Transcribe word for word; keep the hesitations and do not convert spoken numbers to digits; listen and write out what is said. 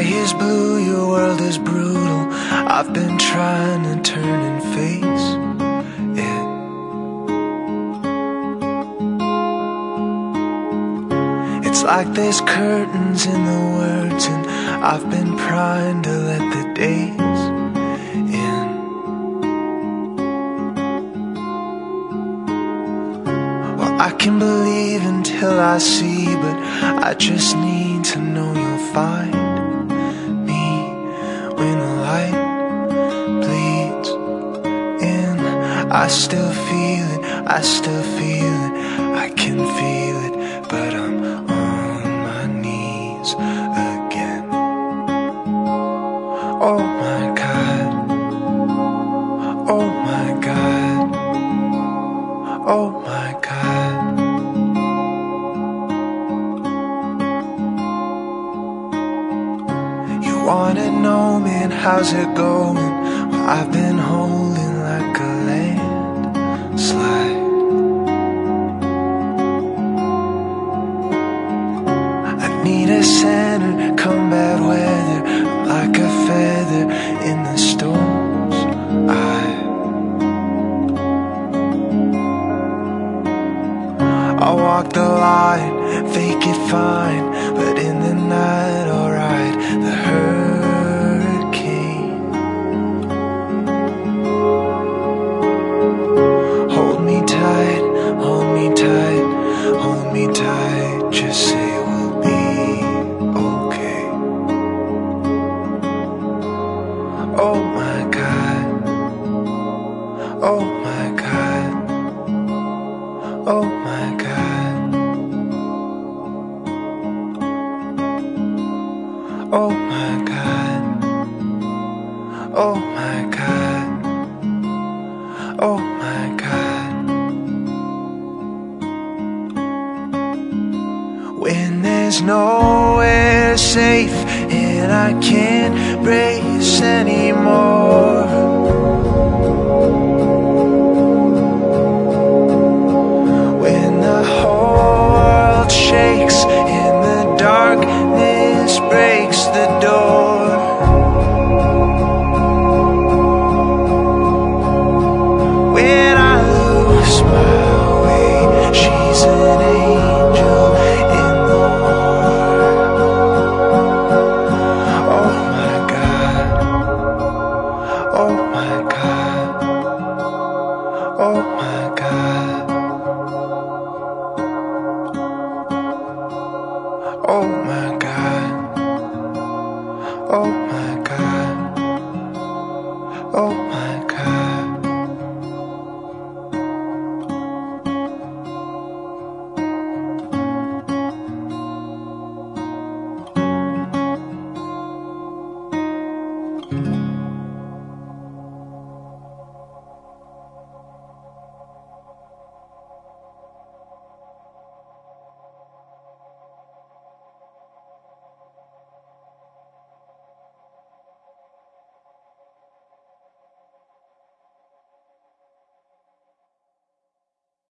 is blue, your world is brutal. I've been trying to turn and face it. It's like there's curtains in the words, and I've been trying to let the days in. Well, I can believe until I see, but I just need to know you'll find me when the light bleeds in. I still feel it, I still feel it, I can feel it, but I'm on my knees again. Oh my God, oh my God, oh my God. You wanna know, man, how's it going? Well, I've been holding like a landslide. I need a center, combat weather. I'm like a feather in the storm's eye. I'll walk the line, fake it fine, but in the night I'll ride the hurricane. Hold me tight, hold me tight, hold me tight, just say we'll be okay. Oh my God, oh my God, oh my God, oh my God, oh my God, oh my God. When there's nowhere safe and I can't brace anymore, when the whole world shakes and the darkness breaks the door, when I lose my way, she's an angel in the war. Oh my God, oh my God, oh my God, oh my God, oh my